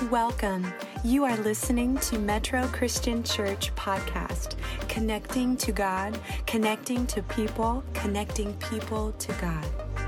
Welcome. You are listening to Metro Christian Church Podcast, connecting to God, connecting to people, connecting people to God.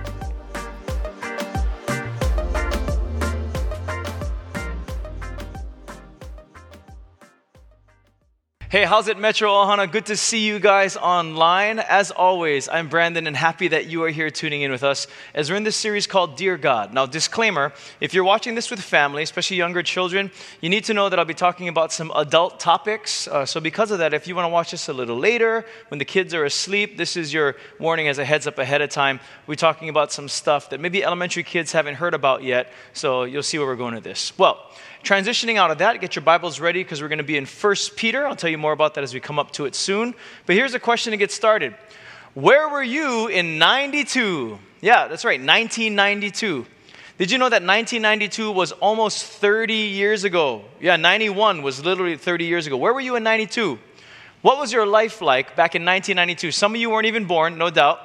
Hey, how's it, Metro Ohana? Good to see you guys online. As always, I'm Brandon and happy that you are here tuning in with us as we're in this series called Dear God. Now, disclaimer, if you're watching this with family, especially younger children, you need to know that I'll be talking about some adult topics. So because of that, if you want to watch this a little later, when the kids are asleep, this is your warning as a heads up ahead of time. We're talking about some stuff that maybe elementary kids haven't heard about yet, so you'll see where we're going with this. Well, transitioning out of that, get your Bibles ready because we're going to be in 1 Peter. I'll tell you more about that as we come up to it soon. But here's a question to get started. Where were you in 92? Yeah, that's right, 1992. Did you know that 1992 was almost 30 years ago? Yeah, 91 was literally 30 years ago. Where were you in 92? What was your life like back in 1992? Some of you weren't even born, no doubt.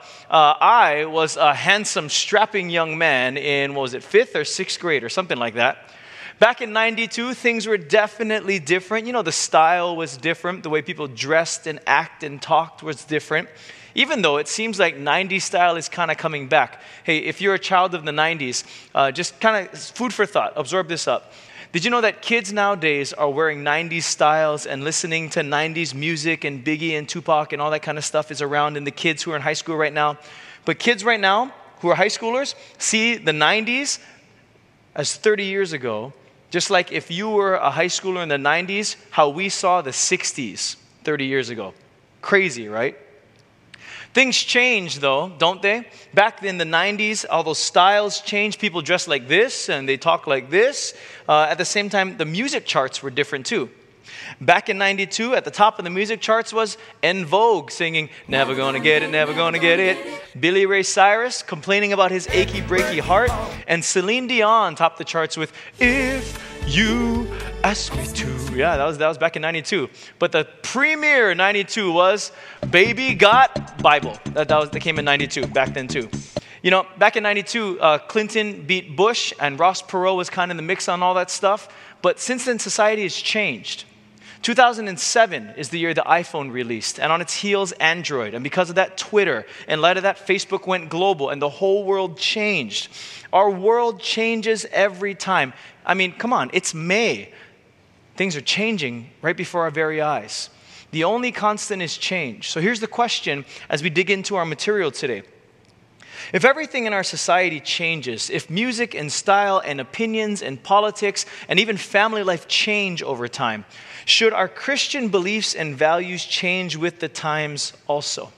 I was a handsome, strapping young man in, 5th or 6th grade or something like that. Back in 92, things were definitely different. You know, the style was different. The way people dressed and acted and talked was different. Even though it seems like 90s style is kind of coming back. Hey, if you're a child of the 90s, just kind of food for thought. Absorb this up. Did you know that kids nowadays are wearing 90s styles and listening to 90s music and Biggie and Tupac and all that kind of stuff is around in the kids who are in high school right now? But kids right now who are high schoolers see the 90s as 30 years ago. Just like if you were a high schooler in the 90s, how we saw the 60s 30 years ago. Crazy, right? Things change though, don't they? Back in the 90s, all those styles changed. People dressed like this and they talk like this. At the same time, the music charts were different too. Back in 92, at the top of the music charts was En Vogue singing, "Never Gonna Get It, Never Gonna Get It." Billy Ray Cyrus complaining about his achy, breaky heart. And Celine Dion topped the charts with, "If You Ask Me To." Yeah, that was back in 92. But the premier 92 was Baby Got Bible. That came in 92, back then too. You know, back in 92, Clinton beat Bush and Ross Perot was kind of in the mix on all that stuff. But since then, society has changed. 2007 is the year the iPhone released, and on its heels, Android. And because of that, Twitter. In light of that, Facebook went global, and the whole world changed. Our world changes every time. I mean, come on, it's May. Things are changing right before our very eyes. The only constant is change. So here's the question as we dig into our material today. If everything in our society changes, if music and style and opinions and politics and even family life change over time, should our Christian beliefs and values change with the times also?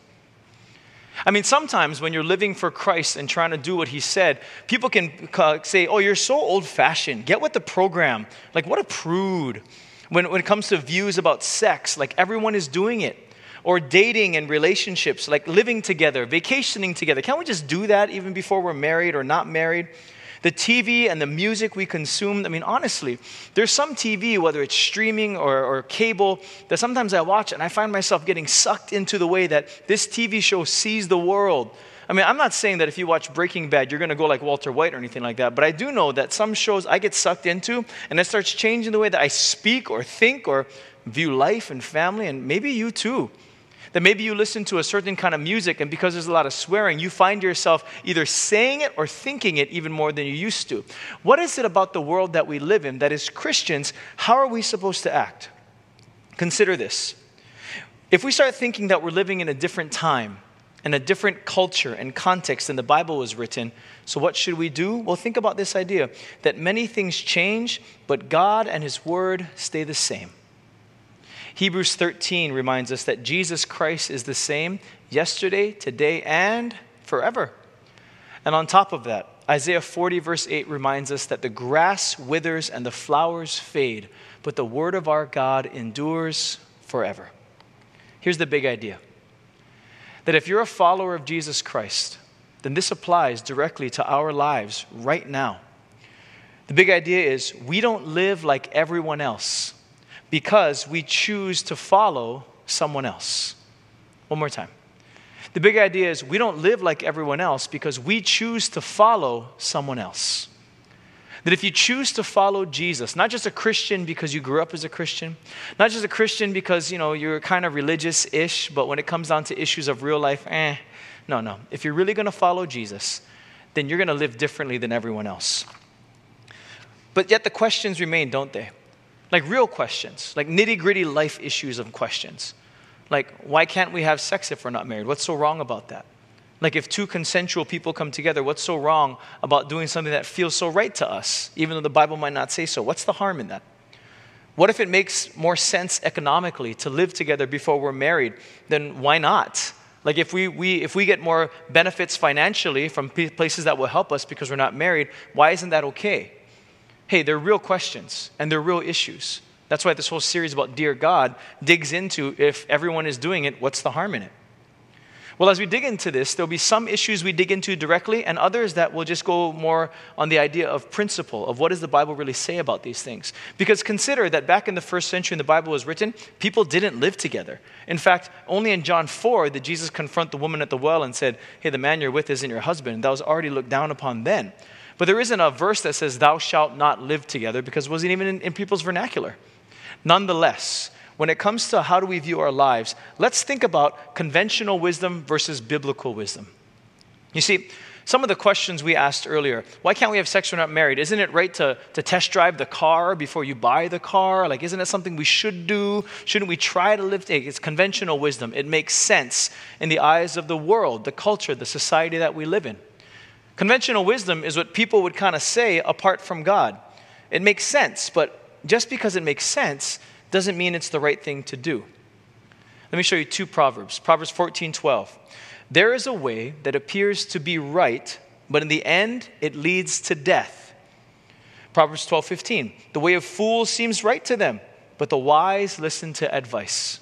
I mean, sometimes when you're living for Christ and trying to do what he said, people can say, "Oh, you're so old-fashioned. Get with the program." Like, what a prude. When it comes to views about sex, like everyone is doing it. Or dating and relationships, like living together, vacationing together. Can't we just do that even before we're married or not married? The TV and the music we consume, I mean, honestly, there's some TV, whether it's streaming or cable, that sometimes I watch and I find myself getting sucked into the way that this TV show sees the world. I mean, I'm not saying that if you watch Breaking Bad, you're going to go like Walter White or anything like that, but I do know that some shows I get sucked into and it starts changing the way that I speak or think or view life and family, and maybe you too. That maybe you listen to a certain kind of music and because there's a lot of swearing, you find yourself either saying it or thinking it even more than you used to. What is it about the world that we live in that as Christians, how are we supposed to act? Consider this. If we start thinking that we're living in a different time, in a different culture and context than the Bible was written, so what should we do? Well, think about this idea that many things change, but God and his word stay the same. Hebrews 13 reminds us that Jesus Christ is the same yesterday, today, and forever. And on top of that, Isaiah 40 verse 8 reminds us that the grass withers and the flowers fade, but the word of our God endures forever. Here's the big idea. That if you're a follower of Jesus Christ, then this applies directly to our lives right now. The big idea is we don't live like everyone else, because we choose to follow someone else. One more time. The big idea is we don't live like everyone else because we choose to follow someone else. That if you choose to follow Jesus, not just a Christian because you grew up as a Christian, not just a Christian because, you're kind of religious-ish, but when it comes down to issues of real life, no. If you're really going to follow Jesus, then you're going to live differently than everyone else. But yet the questions remain, don't they? Like real questions, like nitty-gritty life issues of questions. Like, why can't we have sex if we're not married? What's so wrong about that? Like, if two consensual people come together, what's so wrong about doing something that feels so right to us, even though the Bible might not say so? What's the harm in that? What if it makes more sense economically to live together before we're married? Then why not? Like, if we get more benefits financially from places that will help us because we're not married, why isn't that okay? Hey, they're real questions, and they're real issues. That's why this whole series about Dear God digs into, if everyone is doing it, what's the harm in it? Well, as we dig into this, there'll be some issues we dig into directly and others that will just go more on the idea of principle, of what does the Bible really say about these things. Because consider that back in the first century when the Bible was written, people didn't live together. In fact, only in John 4 did Jesus confront the woman at the well and said, hey, the man you're with isn't your husband. That was already looked down upon then. But there isn't a verse that says, thou shalt not live together, because it wasn't even in people's vernacular. Nonetheless, when it comes to how do we view our lives, let's think about conventional wisdom versus biblical wisdom. You see, some of the questions we asked earlier, why can't we have sex when we're not married? Isn't it right to test drive the car before you buy the car? Like, isn't that something we should do? Shouldn't we try to live? It's conventional wisdom. It makes sense in the eyes of the world, the culture, the society that we live in. Conventional wisdom is what people would kind of say apart from God. It makes sense, but just because it makes sense doesn't mean it's the right thing to do. Let me show you two Proverbs. Proverbs 14:12. There is a way that appears to be right, but in the end it leads to death. Proverbs 12:15. The way of fools seems right to them, but the wise listen to advice.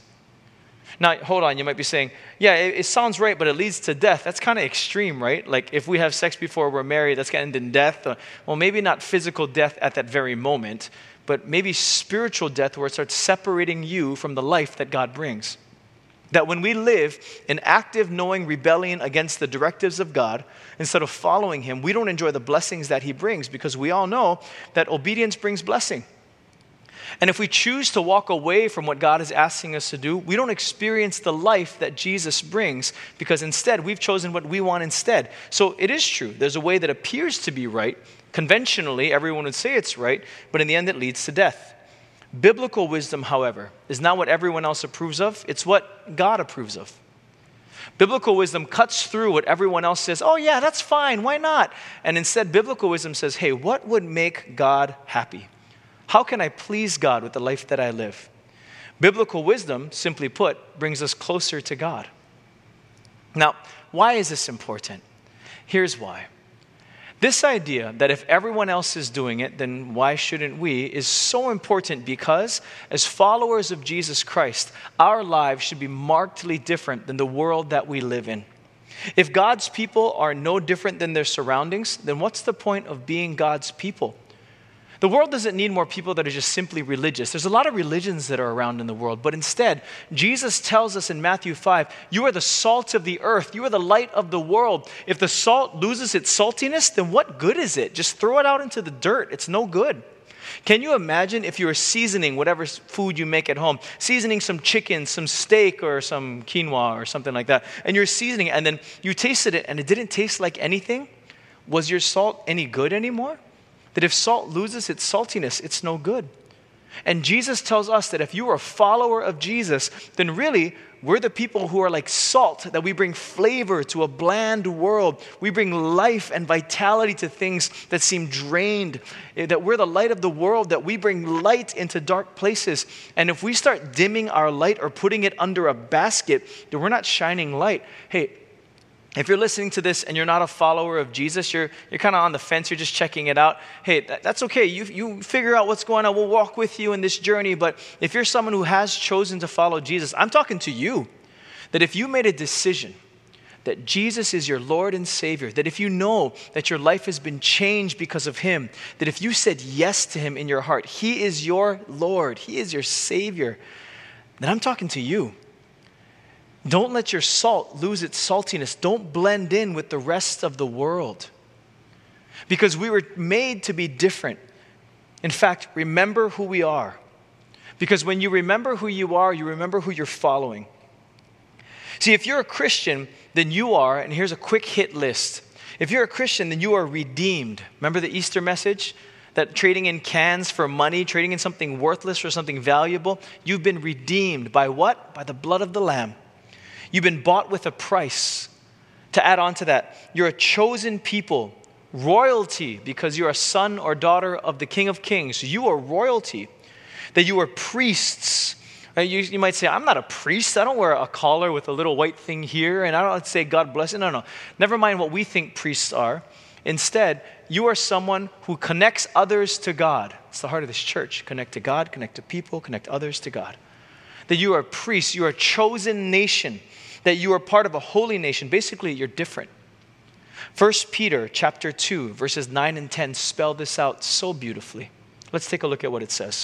Now, hold on, you might be saying, yeah, it sounds right, but it leads to death. That's kind of extreme, right? Like, if we have sex before we're married, that's going to end in death. Well, maybe not physical death at that very moment, but maybe spiritual death where it starts separating you from the life that God brings. That when we live in active, knowing rebellion against the directives of God, instead of following Him, we don't enjoy the blessings that He brings, because we all know that obedience brings blessing. And if we choose to walk away from what God is asking us to do, we don't experience the life that Jesus brings, because instead we've chosen what we want instead. So it is true. There's a way that appears to be right. Conventionally, everyone would say it's right, but in the end it leads to death. Biblical wisdom, however, is not what everyone else approves of. It's what God approves of. Biblical wisdom cuts through what everyone else says, oh yeah, that's fine, why not? And instead, biblical wisdom says, hey, what would make God happy? How can I please God with the life that I live? Biblical wisdom, simply put, brings us closer to God. Now, why is this important? Here's why. This idea that if everyone else is doing it, then why shouldn't we, is so important because as followers of Jesus Christ, our lives should be markedly different than the world that we live in. If God's people are no different than their surroundings, then what's the point of being God's people? The world doesn't need more people that are just simply religious. There's a lot of religions that are around in the world, but instead, Jesus tells us in Matthew 5, you are the salt of the earth. You are the light of the world. If the salt loses its saltiness, then what good is it? Just throw it out into the dirt. It's no good. Can you imagine if you were seasoning whatever food you make at home, seasoning some chicken, some steak, or some quinoa or something like that, and you're seasoning it, and then you tasted it and it didn't taste like anything? Was your salt any good anymore? That if salt loses its saltiness, it's no good. And Jesus tells us that if you are a follower of Jesus, then really, we're the people who are like salt, that we bring flavor to a bland world. We bring life and vitality to things that seem drained, that we're the light of the world, that we bring light into dark places. And if we start dimming our light or putting it under a basket, then we're not shining light. Hey, if you're listening to this and you're not a follower of Jesus, you're kind of on the fence, you're just checking it out, hey, that's okay. You figure out what's going on. We'll walk with you in this journey. But if you're someone who has chosen to follow Jesus, I'm talking to you, that if you made a decision that Jesus is your Lord and Savior, that if you know that your life has been changed because of Him, that if you said yes to Him in your heart, He is your Lord, He is your Savior, then I'm talking to you. Don't let your salt lose its saltiness. Don't blend in with the rest of the world. because we were made to be different. In fact, remember who we are. Because when you remember who you are, you remember who you're following. See, if you're a Christian, then you are, and here's a quick hit list. If you're a Christian, then you are redeemed. Remember the Easter message? That trading in cans for money, trading in something worthless for something valuable, you've been redeemed by what? By the blood of the Lamb. You've been bought with a price. To add on to that, you're a chosen people, royalty, because you're a son or daughter of the King of Kings. You are royalty. That you are priests. You might say, I'm not a priest. I don't wear a collar with a little white thing here, and I don't say God bless it. No. Never mind what we think priests are. Instead, you are someone who connects others to God. It's the heart of this church. Connect to God, connect to people, connect others to God. That you are priests, you are a chosen nation, that you are part of a holy nation. Basically, you're different. 1 Peter chapter 2, verses 9 and 10 spell this out so beautifully. Let's take a look at what it says.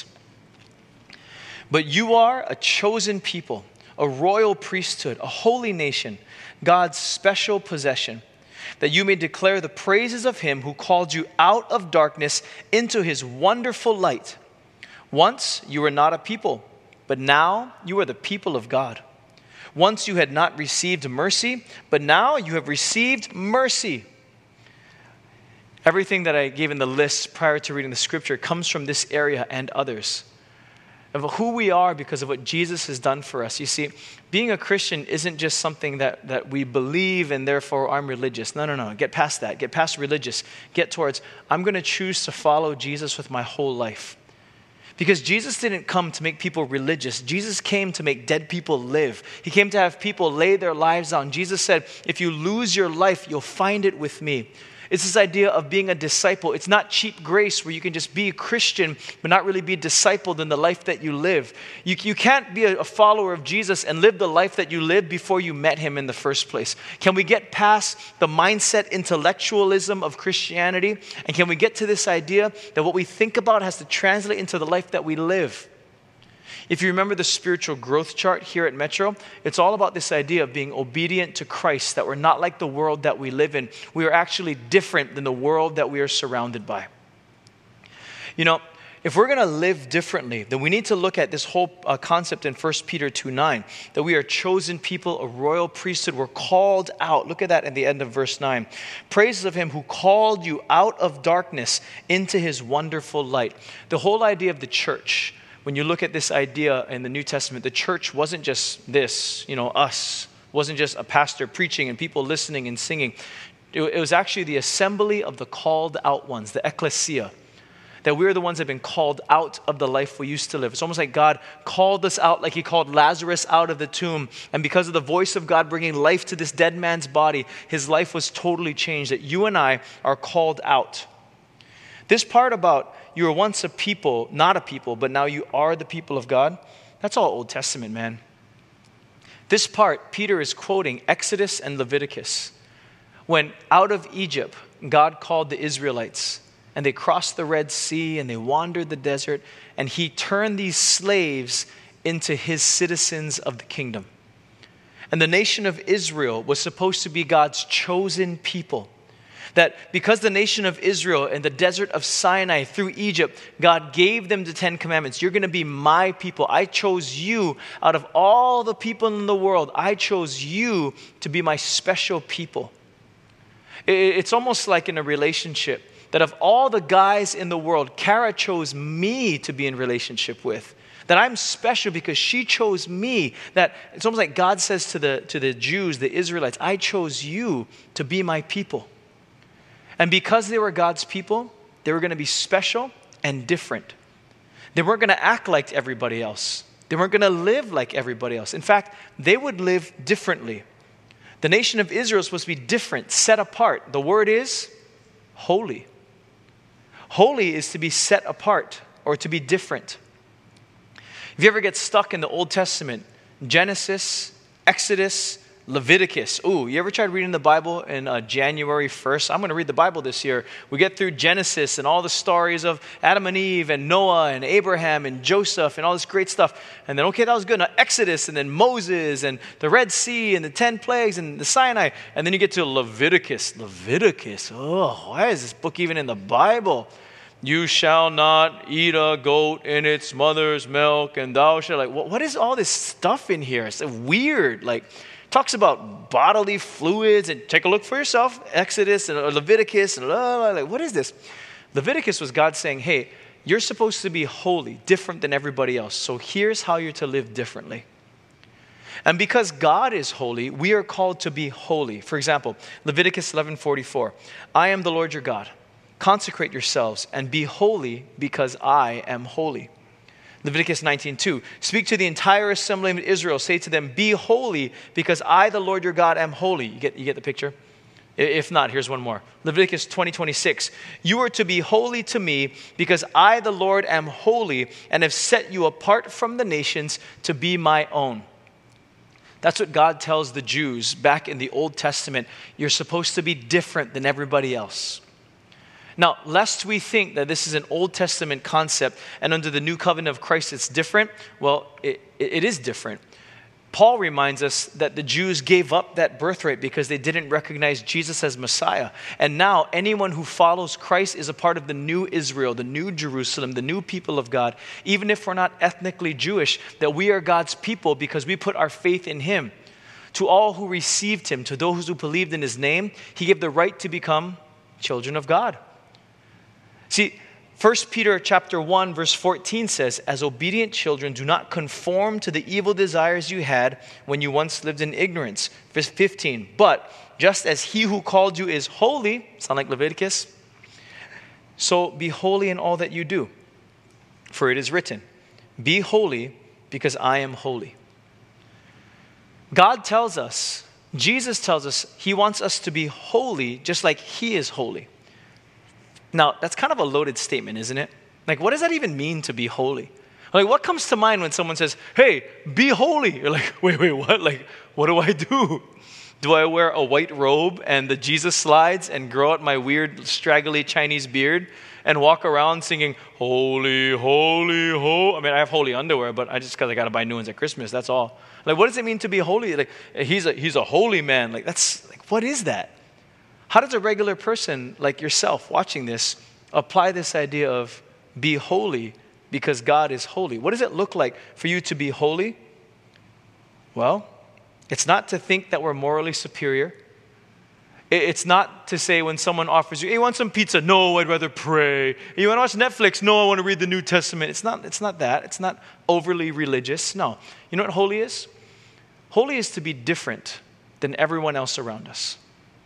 But you are a chosen people, a royal priesthood, a holy nation, God's special possession, that you may declare the praises of him who called you out of darkness into his wonderful light. Once you were not a people, but now you are the people of God. Once you had not received mercy, but now you have received mercy. Everything that I gave in the list prior to reading the scripture comes from this area and others. Of who we are because of what Jesus has done for us. You see, being a Christian isn't just something that we believe and therefore I'm religious. No. Get past that. Get past religious. Get towards, I'm going to choose to follow Jesus with my whole life. Because Jesus didn't come to make people religious. Jesus came to make dead people live. He came to have people lay their lives down. Jesus said, if you lose your life, you'll find it with me. It's this idea of being a disciple. It's not cheap grace where you can just be a Christian but not really be discipled in the life that you live. You can't be a follower of Jesus and live the life that you lived before you met him in the first place. Can we get past the mindset intellectualism of Christianity? And can we get to this idea that what we think about has to translate into the life that we live? If you remember the spiritual growth chart here at Metro, it's all about this idea of being obedient to Christ, that we're not like the world that we live in. We are actually different than the world that we are surrounded by. You know, if we're going to live differently, then we need to look at this whole concept in 1 Peter 2:9, that we are chosen people, a royal priesthood. We're called out. Look at that at the end of verse 9. Praises of him who called you out of darkness into his wonderful light. The whole idea of the church, when you look at this idea in the New Testament, the church wasn't just this, us. It wasn't just a pastor preaching and people listening and singing. It was actually the assembly of the called out ones, the ecclesia. That we're the ones that have been called out of the life we used to live. It's almost like God called us out like he called Lazarus out of the tomb. And because of the voice of God bringing life to this dead man's body, his life was totally changed. That you and I are called out. This part about you were once a people, not a people, but now you are the people of God, that's all Old Testament, man. This part, Peter is quoting Exodus and Leviticus. When out of Egypt, God called the Israelites, and they crossed the Red Sea, and they wandered the desert, and he turned these slaves into his citizens of the kingdom. And the nation of Israel was supposed to be God's chosen people. That because the nation of Israel in the desert of Sinai through Egypt, God gave them the 10 Commandments. You're going to be my people. I chose you out of all the people in the world. I chose you to be my special people. It's almost like in a relationship that of all the guys in the world, Kara chose me to be in relationship with. That I'm special because she chose me. That it's almost like God says to the Jews, the Israelites, I chose you to be my people. And because they were God's people, they were going to be special and different. They weren't going to act like everybody else. They weren't going to live like everybody else. In fact, they would live differently. The nation of Israel is supposed to be different, set apart. The word is holy. Holy is to be set apart or to be different. If you ever get stuck in the Old Testament, Genesis, Exodus, Leviticus. Ooh, you ever tried reading the Bible in January 1st? I'm going to read the Bible this year. We get through Genesis and all the stories of Adam and Eve and Noah and Abraham and Joseph and all this great stuff. And then, okay, that was good. Now, Exodus and then Moses and the Red Sea and the 10 plagues and the Sinai. And then you get to Leviticus. Leviticus. Oh, why is this book even in the Bible? You shall not eat a goat in its mother's milk, and thou shalt, like, what is all this stuff in here? It's weird. Like, talks about bodily fluids, and take a look for yourself. Exodus and Leviticus, and like, what is this? Leviticus was God saying, hey, you're supposed to be holy, different than everybody else. So here's how you're to live differently. And because God is holy, we are called to be holy. For example, Leviticus 11:44, I am the Lord your God. Consecrate yourselves and be holy because I am holy. Leviticus 19:2, speak to the entire assembly of Israel. Say to them, be holy because I, the Lord your God, am holy. You get the picture? If not, here's one more. Leviticus 20:26, you are to be holy to me because I, the Lord, am holy and have set you apart from the nations to be my own. That's what God tells the Jews back in the Old Testament. You're supposed to be different than everybody else. Now, lest we think that this is an Old Testament concept and under the new covenant of Christ it's different, well, it is different. Paul reminds us that the Jews gave up that birthright because they didn't recognize Jesus as Messiah. And now anyone who follows Christ is a part of the new Israel, the new Jerusalem, the new people of God. Even if we're not ethnically Jewish, that we are God's people because we put our faith in him. To all who received him, to those who believed in his name, he gave the right to become children of God. See, 1 Peter chapter 1 verse 14 says, as obedient children, do not conform to the evil desires you had when you once lived in ignorance. Verse 15, but just as he who called you is holy, sound like Leviticus, so be holy in all that you do. For it is written, be holy because I am holy. God tells us, Jesus tells us, he wants us to be holy just like he is holy. Now, that's kind of a loaded statement, isn't it? Like, what does that even mean to be holy? Like, what comes to mind when someone says, hey, be holy? You're like, wait, what? Like, what do I do? Do I wear a white robe and the Jesus slides and grow out my weird, straggly Chinese beard and walk around singing, holy, holy, holy? I mean, I have holy underwear, but I just because I got to buy new ones at Christmas, that's all. Like, what does it mean to be holy? Like, he's a holy man. Like, that's, like, what is that? How does a regular person like yourself watching this apply this idea of be holy because God is holy? What does it look like for you to be holy? Well, it's not to think that we're morally superior. It's not to say when someone offers you, hey, you want some pizza? No, I'd rather pray. You want to watch Netflix? No, I want to read the New Testament. It's not that. It's not overly religious. No. You know what holy is? Holy is to be different than everyone else around us.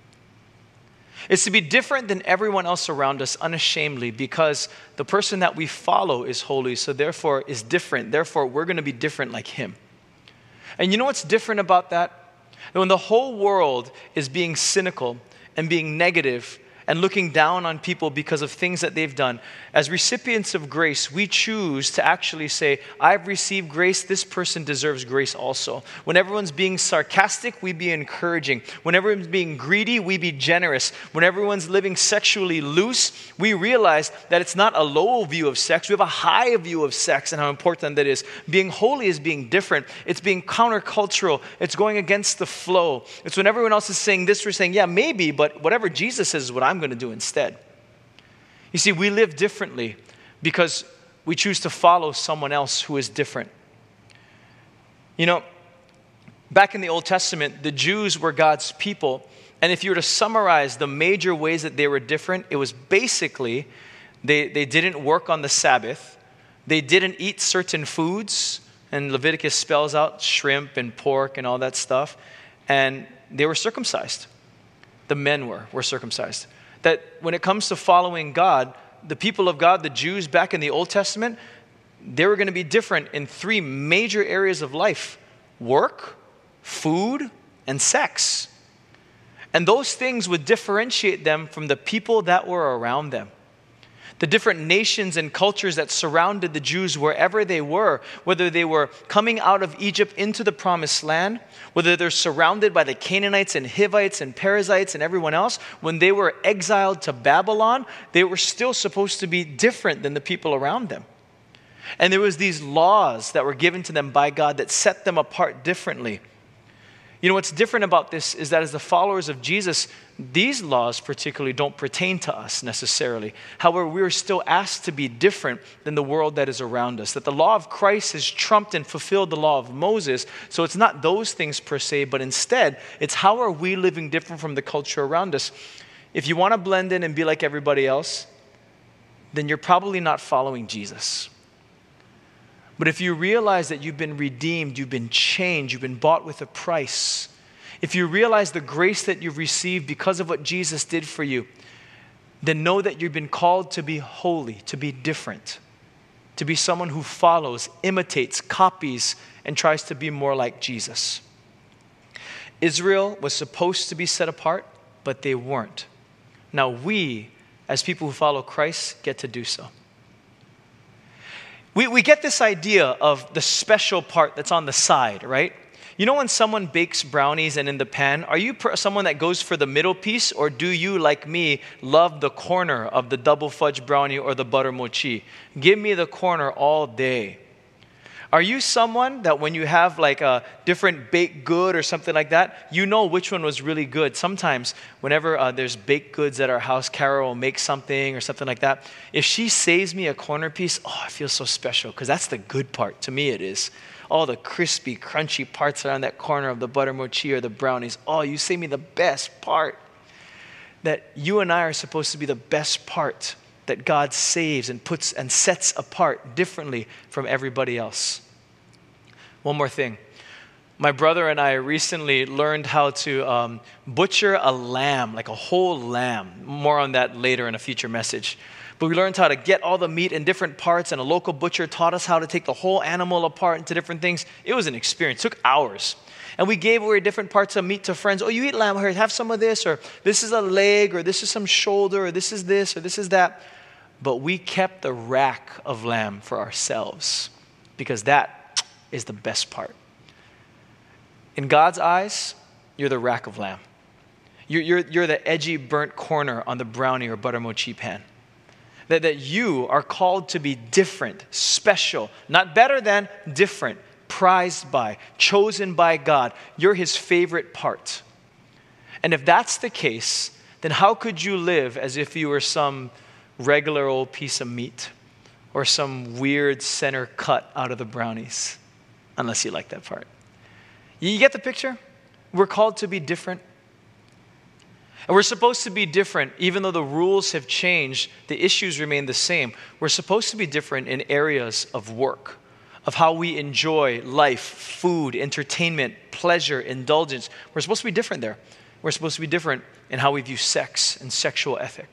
It's to be different than everyone else around us unashamedly because the person that we follow is holy, so therefore is different. Therefore, we're going to be different like him. And you know what's different about that? When the whole world is being cynical and being negative and looking down on people because of things that they've done, as recipients of grace, we choose to actually say, I've received grace, this person deserves grace also. When everyone's being sarcastic, we be encouraging. When everyone's being greedy, we be generous. When everyone's living sexually loose, we realize that it's not a low view of sex, we have a high view of sex and how important that is. Being holy is being different. It's being countercultural. It's going against the flow. It's when everyone else is saying this, we're saying, yeah, maybe, but whatever Jesus says is what I'm going to do instead. You see, we live differently because we choose to follow someone else who is different. You know, back in the Old Testament, the Jews were God's people. And if you were to summarize the major ways that they were different, it was basically they didn't work on the Sabbath. They didn't eat certain foods. And Leviticus spells out shrimp and pork and all that stuff. And they were circumcised. The men were circumcised. That when it comes to following God, the people of God, the Jews back in the Old Testament, they were going to be different in three major areas of life: work, food, and sex. And those things would differentiate them from the people that were around them. The different nations and cultures that surrounded the Jews wherever they were, whether they were coming out of Egypt into the promised land, whether they're surrounded by the Canaanites and Hivites and Perizzites and everyone else, when they were exiled to Babylon, they were still supposed to be different than the people around them. And there was these laws that were given to them by God that set them apart differently. You know, what's different about this is that as the followers of Jesus, these laws particularly don't pertain to us necessarily. However, we are still asked to be different than the world that is around us. That the law of Christ has trumped and fulfilled the law of Moses. So it's not those things per se, but instead, it's how are we living different from the culture around us. If you want to blend in and be like everybody else, then you're probably not following Jesus. But if you realize that you've been redeemed, you've been changed, you've been bought with a price, if you realize the grace that you've received because of what Jesus did for you, then know that you've been called to be holy, to be different, to be someone who follows, imitates, copies, and tries to be more like Jesus. Israel was supposed to be set apart, but they weren't. Now we, as people who follow Christ, get to do so. We get this idea of the special part that's on the side, right? You know when someone bakes brownies and in the pan, are you someone that goes for the middle piece, or do you, like me, love the corner of the double fudge brownie or the butter mochi? Give me the corner all day. Are you someone that when you have like a different baked good or something like that, you know which one was really good? Sometimes whenever there's baked goods at our house, Carol will make something or something like that. If she saves me a corner piece, oh, I feel so special because that's the good part. To me it is. All the crispy, crunchy parts around that corner of the butter mochi or the brownies. Oh, you save me the best part. That you and I are supposed to be the best part that God saves and puts and sets apart differently from everybody else. One more thing. My brother and I recently learned how to butcher a lamb, like a whole lamb. More on that later in a future message. But we learned how to get all the meat in different parts, and a local butcher taught us how to take the whole animal apart into different things. It was an experience. It took hours. And we gave away different parts of meat to friends. Oh, you eat lamb, here, have some of this, or this is a leg, or this is some shoulder, or this is this, or this is that. But we kept the rack of lamb for ourselves because that is the best part. In God's eyes, you're the rack of lamb. You're the edgy, burnt corner on the brownie or butter mochi pan. That you are called to be different, special, not better than, different, prized by, chosen by God. You're his favorite part. And if that's the case, then how could you live as if you were some regular old piece of meat or some weird center cut out of the brownies? Unless you like that part. You get the picture? We're called to be different. And we're supposed to be different even though the rules have changed, the issues remain the same. We're supposed to be different in areas of work, of how we enjoy life, food, entertainment, pleasure, indulgence. We're supposed to be different there. We're supposed to be different in how we view sex and sexual ethic.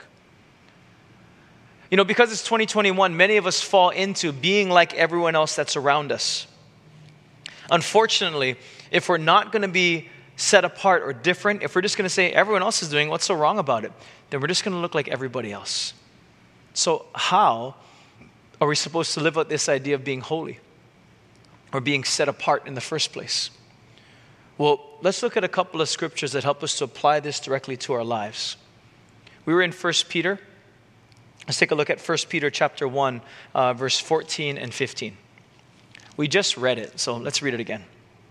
You know, because it's 2021, many of us fall into being like everyone else that's around us. Unfortunately, if we're not going to be set apart or different, if we're just going to say everyone else is doing, what's so wrong about it? Then we're just going to look like everybody else. So how are we supposed to live out this idea of being holy or being set apart in the first place? Well, let's look at a couple of scriptures that help us to apply this directly to our lives. We were in 1 Peter. Let's take a look at 1 Peter chapter 1, verse 14 and 15. We just read it, so let's read it again.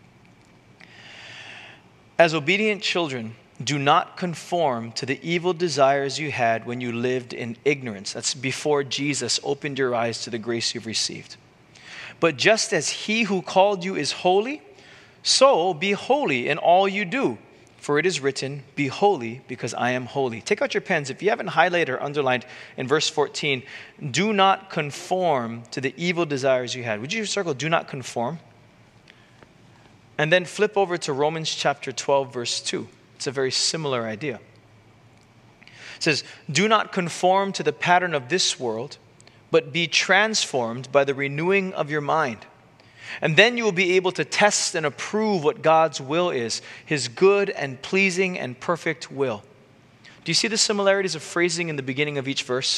As obedient children, do not conform to the evil desires you had when you lived in ignorance. That's before Jesus opened your eyes to the grace you've received. But just as he who called you is holy, so be holy in all you do. For it is written, be holy because I am holy. Take out your pens. If you haven't highlighted or underlined in verse 14, do not conform to the evil desires you had. Would you circle, do not conform? And then flip over to Romans chapter 12, verse 2. It's a very similar idea. It says, do not conform to the pattern of this world, but be transformed by the renewing of your mind. And then you will be able to test and approve what God's will is, his good and pleasing and perfect will. Do you see the similarities of phrasing in the beginning of each verse?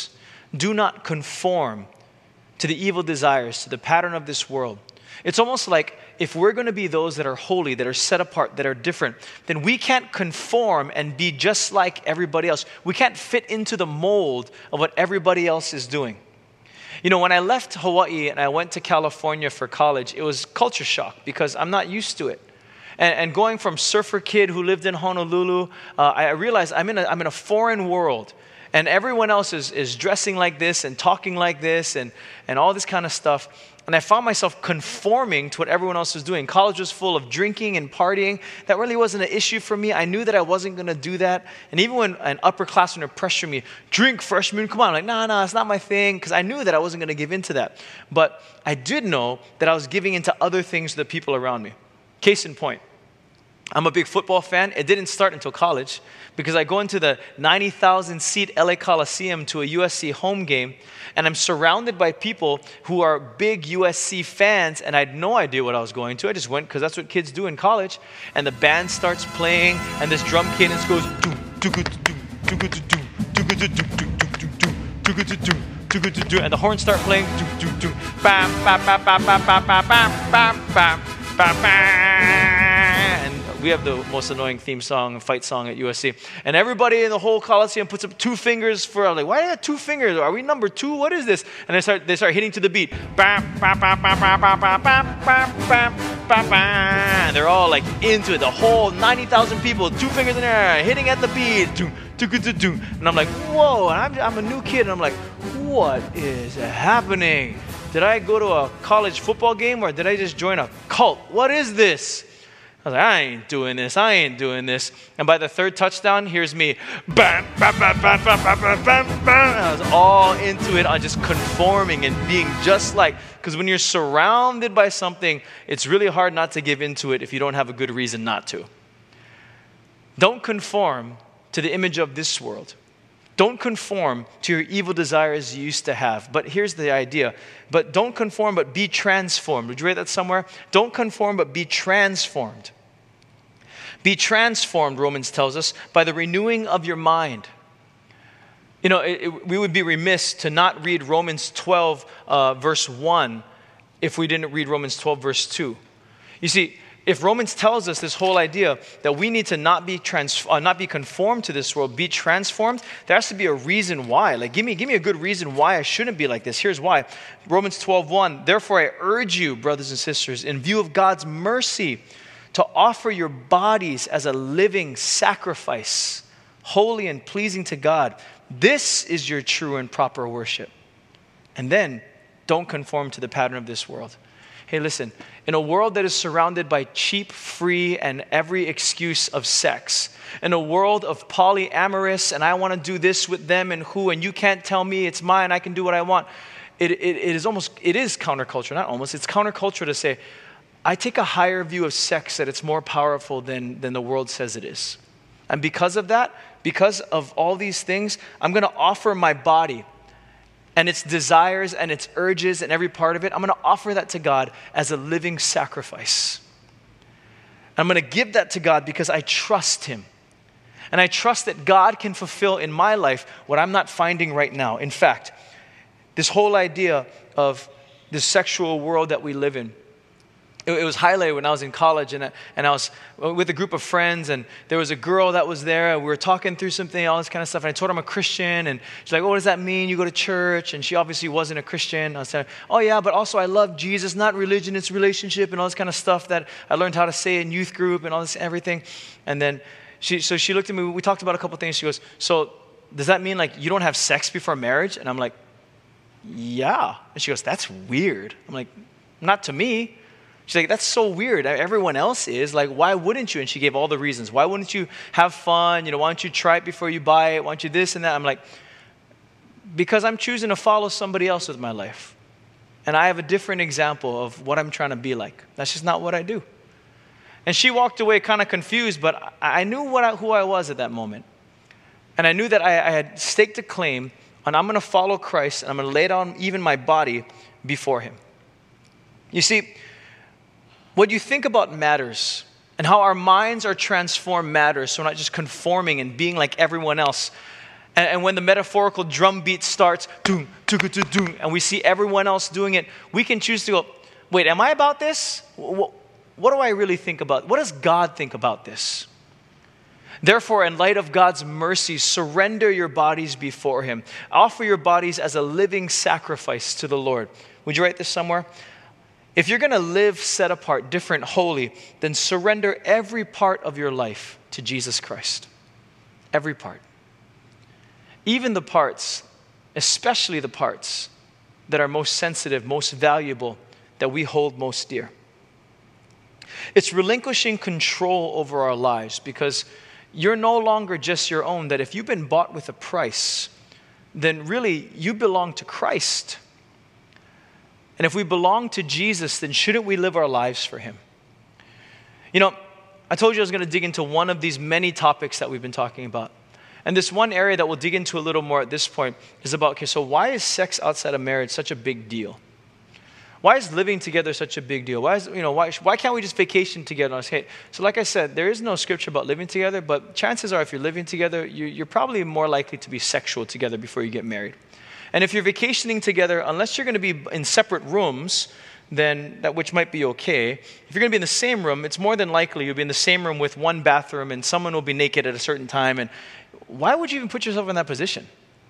Do not conform to the evil desires, to the pattern of this world. It's almost like if we're going to be those that are holy, that are set apart, that are different, then we can't conform and be just like everybody else. We can't fit into the mold of what everybody else is doing. You know, when I left Hawaii and I went to California for college, it was culture shock because I'm not used to it. And going from surfer kid who lived in Honolulu, I realized I'm in a foreign world. And everyone else is dressing like this and talking like this and all this kind of stuff. And I found myself conforming to what everyone else was doing. College was full of drinking and partying. That really wasn't an issue for me. I knew that I wasn't going to do that. And even when an upperclassman would pressure me, drink freshman, come on. I'm like, no, it's not my thing. Because I knew that I wasn't going to give in to that. But I did know that I was giving into other things to the people around me. Case in point. I'm a big football fan. It didn't start until college because I go into the 90,000 seat LA Coliseum to a USC home game and I'm surrounded by people who are big USC fans and I had no idea what I was going to. I just went because that's what kids do in college. And the band starts playing and this drum cadence goes and the horns start playing and we have the most annoying theme song and fight song at USC. And everybody in the whole Coliseum puts up 2 fingers for, I'm like, why do you have 2 fingers? Are we number 2? What is this? And they start hitting to the beat. And they're all like into it. The whole 90,000 people, 2 fingers in the air, hitting at the beat. And I'm like, whoa. And I'm a new kid. And I'm like, what is happening? Did I go to a college football game or did I just join a cult? What is this? I was like, I ain't doing this. And by the 3rd touchdown, here's me. I was all into it on just conforming and being just like, because when you're surrounded by something, it's really hard not to give into it if you don't have a good reason not to. Don't conform to the image of this world. Don't conform to your evil desires you used to have. But here's the idea. But don't conform, but be transformed. Would you write that somewhere? Don't conform, but be transformed. Be transformed, Romans tells us, by the renewing of your mind. You know, we would be remiss to not read Romans 12, verse 1, if we didn't read Romans 12, verse 2. You see, if Romans tells us this whole idea that we need to not be conformed to this world, be transformed, there has to be a reason why. Like, give me a good reason why I shouldn't be like this. Here's why. Romans 12:1. Therefore, I urge you, brothers and sisters, in view of God's mercy, to offer your bodies as a living sacrifice, holy and pleasing to God. This is your true and proper worship. And then, don't conform to the pattern of this world. Hey, listen, in a world that is surrounded by cheap, free, and every excuse of sex, in a world of polyamorous, and I want to do this with them and who, and you can't tell me it's mine, I can do what I want. It is counterculture, not almost, it's counterculture to say, I take a higher view of sex that it's more powerful than the world says it is. And because of that, because of all these things, I'm going to offer my body and its desires and its urges and every part of it, I'm going to offer that to God as a living sacrifice. I'm going to give that to God because I trust Him. And I trust that God can fulfill in my life what I'm not finding right now. In fact, this whole idea of this sexual world that we live in, it was highlighted when I was in college and I was with a group of friends and there was a girl that was there and we were talking through something, all this kind of stuff. And I told her I'm a Christian and she's like, oh, what does that mean? You go to church? And she obviously wasn't a Christian. I was saying, oh yeah, but also I love Jesus, not religion, it's relationship and all this kind of stuff that I learned how to say in youth group and all this, everything. And then she looked at me, we talked about a couple things. She goes, so does that mean like you don't have sex before marriage? And I'm like, yeah. And she goes, that's weird. I'm like, not to me. She's like, that's so weird. Everyone else is. Like, why wouldn't you? And she gave all the reasons. Why wouldn't you have fun? You know, why don't you try it before you buy it? Why don't you this and that? I'm like, because I'm choosing to follow somebody else with my life. And I have a different example of what I'm trying to be like. That's just not what I do. And she walked away kind of confused, but I knew who I was at that moment. And I knew that I had staked a claim on I'm going to follow Christ and I'm going to lay down even my body before Him. You see, what you think about matters, and how our minds are transformed matters, so we're not just conforming and being like everyone else. And when the metaphorical drum beat starts, doom, doom, and we see everyone else doing it, we can choose to go, wait, am I about this? What do I really think about? What does God think about this? Therefore, in light of God's mercy, surrender your bodies before Him. Offer your bodies as a living sacrifice to the Lord. Would you write this somewhere? If you're going to live set apart, different, holy, then surrender every part of your life to Jesus Christ. Every part. Even the parts, especially the parts that are most sensitive, most valuable, that we hold most dear. It's relinquishing control over our lives because you're no longer just your own, that if you've been bought with a price, then really you belong to Christ. And if we belong to Jesus, then shouldn't we live our lives for Him? You know, I told you I was going to dig into one of these many topics that we've been talking about. And this one area that we'll dig into a little more at this point is about, okay, so why is sex outside of marriage such a big deal? Why is living together such a big deal? Why can't we just vacation together? Hey, so like I said, there is no scripture about living together, but chances are if you're living together, you're probably more likely to be sexual together before you get married. And if you're vacationing together, unless you're going to be in separate rooms, then that which might be okay. If you're going to be in the same room, it's more than likely you'll be in the same room with one bathroom and someone will be naked at a certain time. And why would you even put yourself in that position?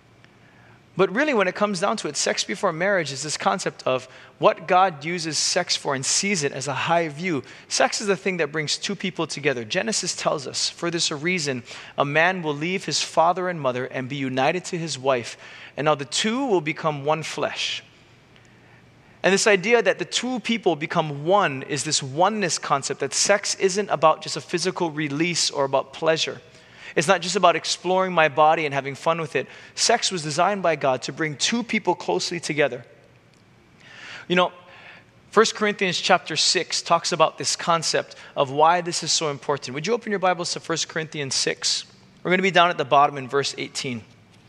But really, when it comes down to it, sex before marriage is this concept of what God uses sex for and sees it as a high view. Sex is the thing that brings two people together. Genesis tells us, for this reason, a man will leave his father and mother and be united to his wife. And now the two will become one flesh. And this idea that the two people become one is this oneness concept, that sex isn't about just a physical release or about pleasure. It's not just about exploring my body and having fun with it. Sex was designed by God to bring two people closely together. You know, 1 Corinthians chapter 6 talks about this concept of why this is so important. Would you open your Bibles to 1 Corinthians 6? We're going to be down at the bottom in verse 18.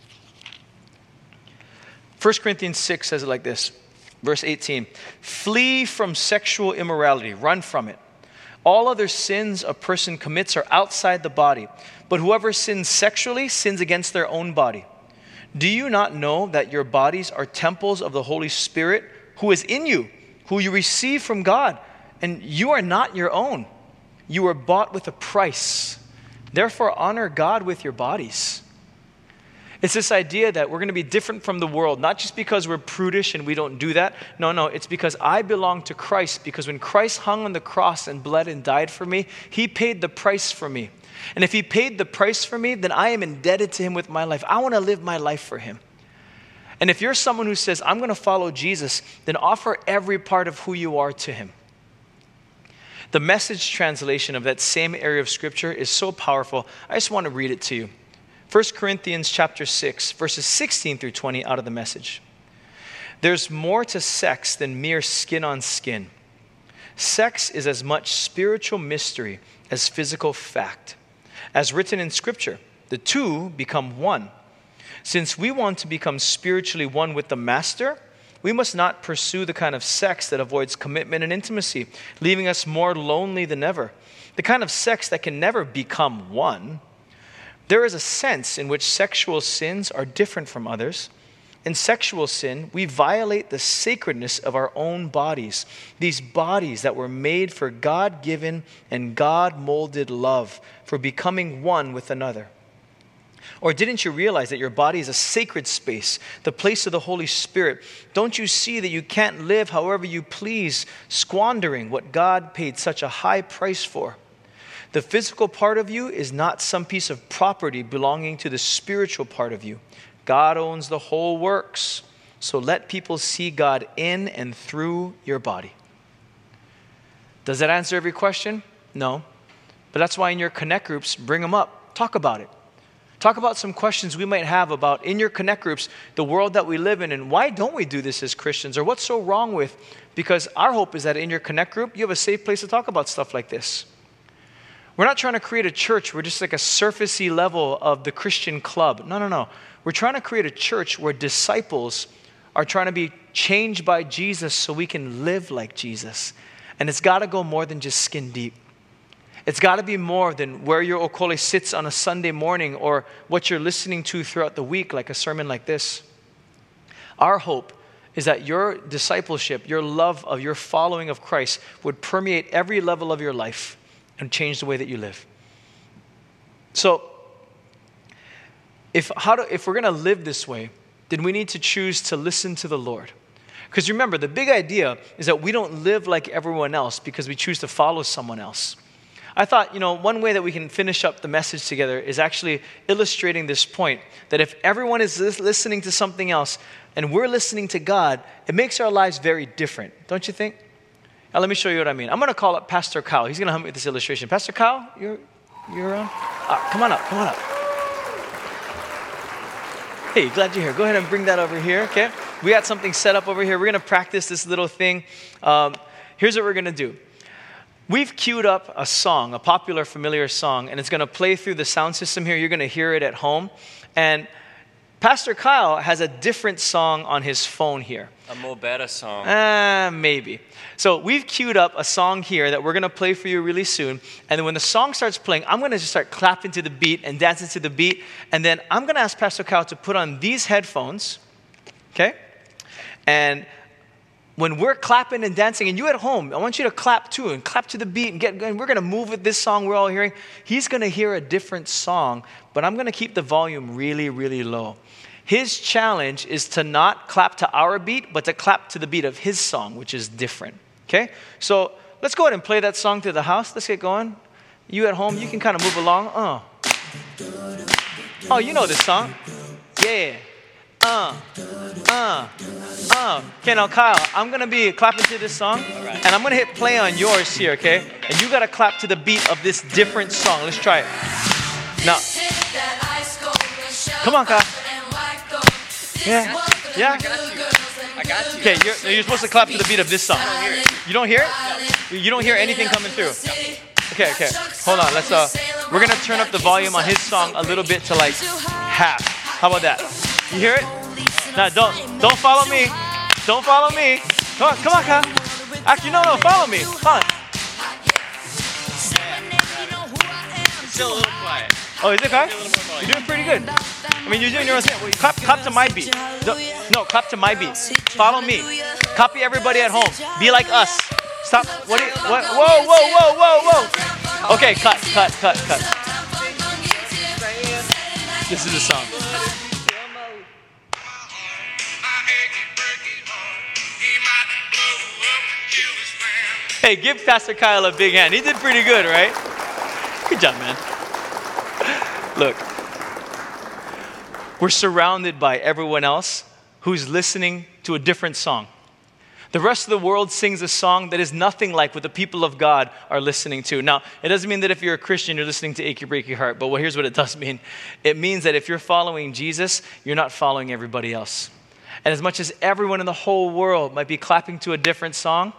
1 Corinthians 6 says it like this, verse 18. Flee from sexual immorality, run from it. All other sins a person commits are outside the body, but whoever sins sexually sins against their own body. Do you not know that your bodies are temples of the Holy Spirit who is in you, who you receive from God, and you are not your own? You were bought with a price. Therefore, honor God with your bodies. It's this idea that we're going to be different from the world, not just because we're prudish and we don't do that. No, it's because I belong to Christ, because when Christ hung on the cross and bled and died for me, He paid the price for me. And if He paid the price for me, then I am indebted to Him with my life. I want to live my life for Him. And if you're someone who says, I'm going to follow Jesus, then offer every part of who you are to Him. The Message translation of that same area of Scripture is so powerful. I just want to read it to you. 1 Corinthians chapter 6, verses 16 through 20 out of the Message. There's more to sex than mere skin on skin. Sex is as much spiritual mystery as physical fact. As written in Scripture, the two become one. Since we want to become spiritually one with the Master, we must not pursue the kind of sex that avoids commitment and intimacy, leaving us more lonely than ever. The kind of sex that can never become one. There is a sense in which sexual sins are different from others. In sexual sin, we violate the sacredness of our own bodies, these bodies that were made for God-given and God-molded love, for becoming one with another. Or didn't you realize that your body is a sacred space, the place of the Holy Spirit? Don't you see that you can't live however you please, squandering what God paid such a high price for? The physical part of you is not some piece of property belonging to the spiritual part of you. God owns the whole works. So let people see God in and through your body. Does that answer every question? No. But that's why in your connect groups, bring them up. Talk about it. Talk about some questions we might have about, in your connect groups, the world that we live in, and why don't we do this as Christians, or what's so wrong with, because our hope is that in your connect group, you have a safe place to talk about stuff like this. We're not trying to create a church. We're just like a surfacey level of the Christian club. No. We're trying to create a church where disciples are trying to be changed by Jesus so we can live like Jesus. And it's got to go more than just skin deep. It's got to be more than where your okole sits on a Sunday morning or what you're listening to throughout the week, like a sermon like this. Our hope is that your discipleship, your love of your following of Christ would permeate every level of your life and change the way that you live. So, if we're going to live this way, then we need to choose to listen to the Lord. Because remember, the big idea is that we don't live like everyone else because we choose to follow someone else. I thought, one way that we can finish up the message together is actually illustrating this point, that if everyone is listening to something else and we're listening to God, it makes our lives very different, don't you think? Now, let me show you what I mean. I'm going to call up Pastor Kyle. He's going to help me with this illustration. Pastor Kyle, you're on? Come on up. Hey, glad you're here. Go ahead and bring that over here, okay? We got something set up over here. We're going to practice this little thing. Here's what we're going to do. We've queued up a song, a popular, familiar song, and it's going to play through the sound system here. You're going to hear it at home. And Pastor Kyle has a different song on his phone here. A more better song. Maybe. So we've queued up a song here that we're going to play for you really soon. And then when the song starts playing, I'm going to just start clapping to the beat and dancing to the beat. And then I'm going to ask Pastor Kyle to put on these headphones, okay? And when we're clapping and dancing, and you at home, I want you to clap too, and clap to the beat, and we're going to move with this song we're all hearing. He's going to hear a different song, but I'm going to keep the volume really, really low. His challenge is to not clap to our beat, but to clap to the beat of his song, which is different, okay? So let's go ahead and play that song to the house. Let's get going. You at home, you can kind of move along. Oh, you know this song. Yeah. Okay, now Kyle, I'm going to be clapping to this song, and I'm going to hit play on yours here, okay? And you got to clap to the beat of this different song. Let's try it. Now, come on, Kyle. Yeah? I got you. Okay, you're supposed to clap to the beat of this song. You don't hear it? No. You don't hear anything coming through? Okay. Hold on, we're going to turn up the volume on his song a little bit to like half. How about that? You hear it? Now, don't follow me. Don't follow me. Come on, Kyle. Actually, no, follow me. Come on. It's still a little quiet. Oh, is it, Kyle? You're doing pretty good. I mean, you're doing your own thing. Well, clap to my beat. No, clap to my beat. Follow me. Copy everybody at home. Be like us. Stop. Whoa. Okay, cut. This is the song. Hey, give Pastor Kyle a big hand. He did pretty good, right? Good job, man. Look, we're surrounded by everyone else who's listening to a different song. The rest of the world sings a song that is nothing like what the people of God are listening to. Now, it doesn't mean that if you're a Christian, you're listening to Achy Breaky Heart, but here's what it does mean. It means that if you're following Jesus, you're not following everybody else. And as much as everyone in the whole world might be clapping to a different song,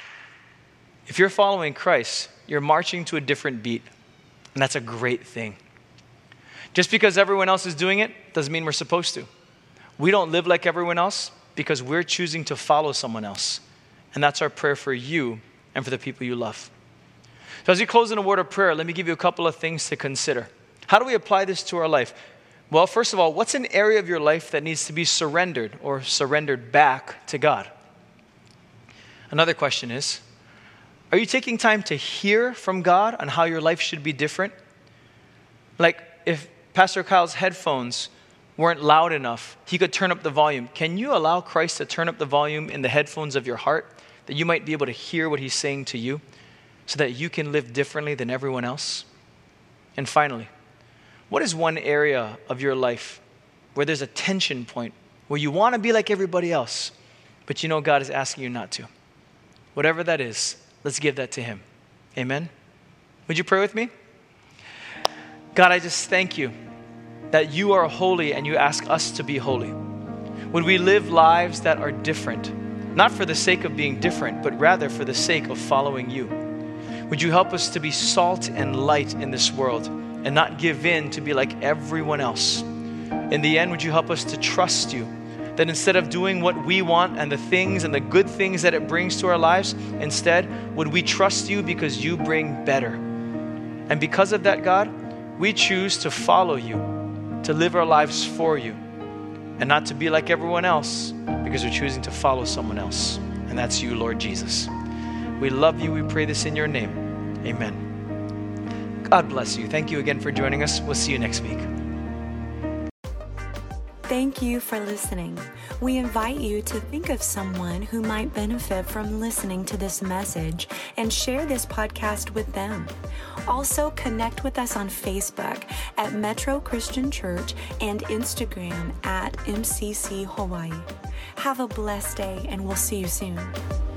if you're following Christ, you're marching to a different beat. And that's a great thing. Just because everyone else is doing it doesn't mean we're supposed to. We don't live like everyone else because we're choosing to follow someone else. And that's our prayer for you and for the people you love. So as we close in a word of prayer, let me give you a couple of things to consider. How do we apply this to our life? Well, first of all, what's an area of your life that needs to be surrendered or surrendered back to God? Another question is, are you taking time to hear from God on how your life should be different? Like if Pastor Kyle's headphones weren't loud enough, he could turn up the volume. Can you allow Christ to turn up the volume in the headphones of your heart that you might be able to hear what he's saying to you so that you can live differently than everyone else? And finally, what is one area of your life where there's a tension point, where you want to be like everybody else, but you know God is asking you not to? Whatever that is, let's give that to him. Amen? Would you pray with me? God, I just thank you that you are holy and you ask us to be holy. Would we live lives that are different, not for the sake of being different, but rather for the sake of following you? Would you help us to be salt and light in this world and not give in to be like everyone else? In the end, would you help us to trust you, that instead of doing what we want and the things and the good things that it brings to our lives, instead, would we trust you because you bring better? And because of that, God, we choose to follow you, to live our lives for you, and not to be like everyone else, because we're choosing to follow someone else. And that's you, Lord Jesus. We love you. We pray this in your name. Amen. God bless you. Thank you again for joining us. We'll see you next week. Thank you for listening. We invite you to think of someone who might benefit from listening to this message and share this podcast with them. Also, connect with us on Facebook at Metro Christian Church and Instagram at MCC Hawaii. Have a blessed day, and we'll see you soon.